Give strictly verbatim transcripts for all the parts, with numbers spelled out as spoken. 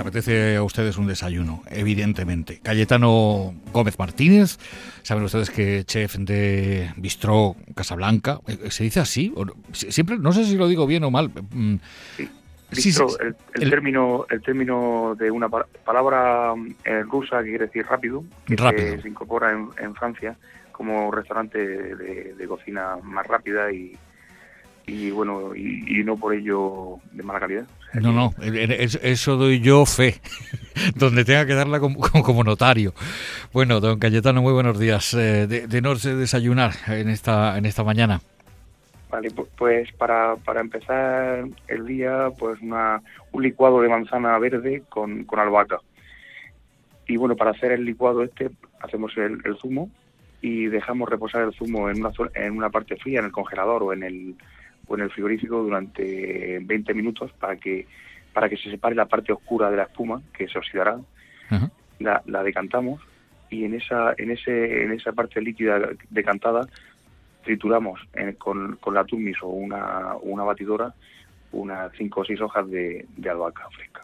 apetece a ustedes un desayuno, evidentemente. Cayetano Gómez Martínez, saben ustedes que chef de Bistró Casablanca, ¿se dice así? Siempre, no sé si lo digo bien o mal. Sí. Bistró, sí, el, el, el, término, el término de una pa- palabra eh, rusa que quiere decir rápido, que rápido. Se, se incorpora en, en Francia como restaurante de, de cocina más rápida y, y bueno, y, y no por ello de mala calidad. O sea, no, no, eso doy yo fe, donde tenga que darla como, como notario. Bueno, don Cayetano, muy buenos días. Eh, de, de nos desayunar en esta, en esta mañana. Vale, pues para, para empezar el día, pues una, un licuado de manzana verde con, con albahaca. Y bueno, para hacer el licuado este, hacemos el, el zumo y dejamos reposar el zumo en una, en una parte fría, en el congelador o en el, o en el frigorífico durante veinte minutos para que, para que se separe la parte oscura de la espuma, que se oxidará. Uh-huh. La, la decantamos y en esa, en ese, en esa parte líquida decantada trituramos en, con, con la turmis o una, una batidora unas cinco o seis hojas de, de albahaca fresca.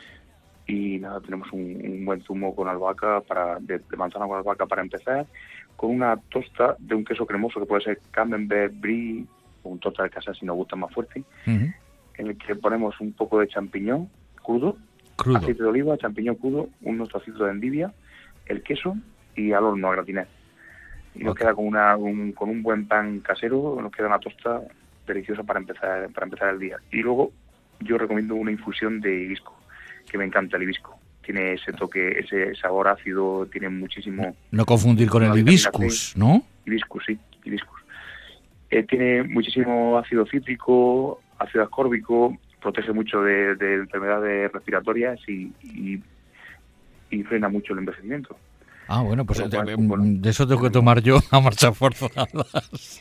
Y nada, tenemos un, un buen zumo con albahaca, para, de, de manzana con albahaca para empezar, con una tosta de un queso cremoso que puede ser Camembert, Brie, o un tosta de casa si nos gusta más fuerte, uh-huh. en el que ponemos un poco de champiñón crudo, crudo. aceite de oliva, champiñón crudo, unos trocitos de endivia, el queso y al horno a gratinar. Y nos okay. queda con una un, con un buen pan casero, nos queda una tosta deliciosa para empezar para empezar el día. Y luego yo recomiendo una infusión de hibisco, que me encanta el hibisco. Tiene ese toque, ese sabor ácido, tiene muchísimo... No confundir con el hibiscus, ¿no? Hibiscus, sí, hibiscus. Eh, tiene muchísimo ácido cítrico, ácido ascórbico, protege mucho de, de enfermedades respiratorias y, y, y frena mucho el envejecimiento. Ah, bueno, pues de, de, de eso tengo que tomar yo a marchas forzadas.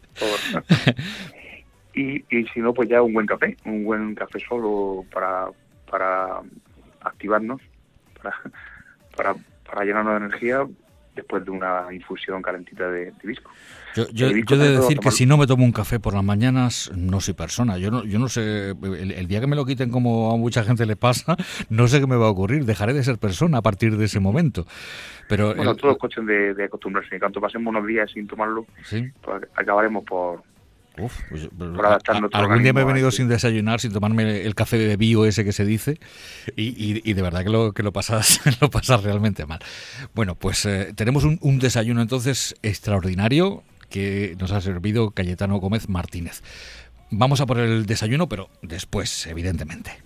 y, y si no, pues ya un buen café, un buen café solo para, para activarnos, para, para, para llenarnos de energía después de una infusión calentita de, de hibisco. Yo, yo, yo he de decir que si no me tomo un café por las mañanas, no soy persona. Yo no, yo no sé, el, el día que me lo quiten, como a mucha gente le pasa, no sé qué me va a ocurrir. Dejaré de ser persona a partir de ese momento. Pero bueno, el, todo es cuestión de, de acostumbrarse. En cuanto pasemos unos días sin tomarlo, ¿sí? Pues acabaremos por... Uf, pues, por adaptarnos a, algún día me he venido sin desayunar, sin tomarme el café de bio ese que se dice, y, y, y de verdad que lo que lo pasas lo pasas realmente mal. Bueno, pues eh, tenemos un, un desayuno entonces extraordinario que nos ha servido Cayetano Gómez Martínez. Vamos a por el desayuno, pero después, evidentemente.